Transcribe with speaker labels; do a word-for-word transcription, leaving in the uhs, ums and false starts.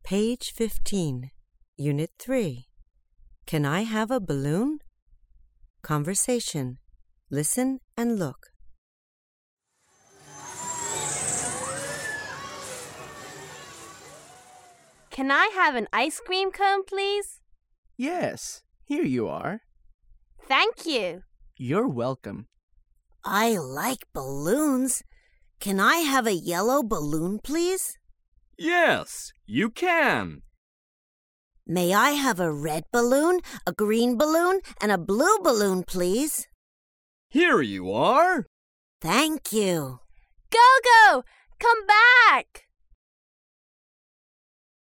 Speaker 1: Page fifteen, Unit three. Can I have a balloon? Conversation. Listen and look.
Speaker 2: Can I have an ice cream cone, please?
Speaker 3: Yes, here you are.
Speaker 2: Thank you.
Speaker 3: You're welcome.
Speaker 4: I like balloons. Can I have a yellow balloon, please?
Speaker 5: Yes, you can.
Speaker 4: May I have a red balloon, a green balloon, and a blue balloon, please?
Speaker 5: Here you are.
Speaker 4: Thank you.
Speaker 2: Go-Go! Come back!